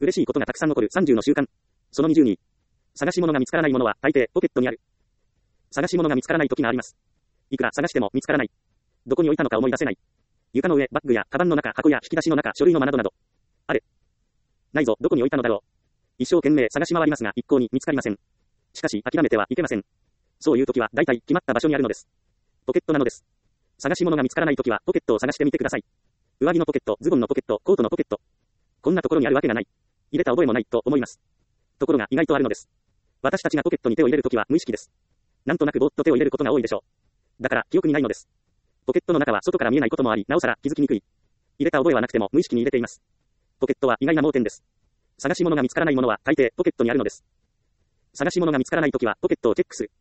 嬉しいことがたくさん起こる30の習慣。その22。探し物が見つからないものは大抵ポケットにある。探し物が見つからない時があります。いくら探しても見つからない。どこに置いたのか思い出せない。床の上、バッグやカバンの中、箱や引き出しの中、書類の間などなど。ある。ないぞ、どこに置いたのだろう。一生懸命探し回りますが一向に見つかりません。しかし諦めてはいけません。そういう時は大体決まった場所にあるのです。ポケットなのです。探し物が見つからない時はポケットを探してみてください。上着のポケット、ズボンのポケット、コートのポケット。こんなところにあるわけがない。入れた覚えもないと思います。ところが意外とあるのです。私たちがポケットに手を入れるときは無意識です。なんとなくぼーっと手を入れることが多いでしょう。だから記憶にないのです。ポケットの中は外から見えないこともあり、なおさら気づきにくい。入れた覚えはなくても無意識に入れています。ポケットは意外な盲点です。探し物が見つからないものは大抵ポケットにあるのです。探し物が見つからないときはポケットをチェックする。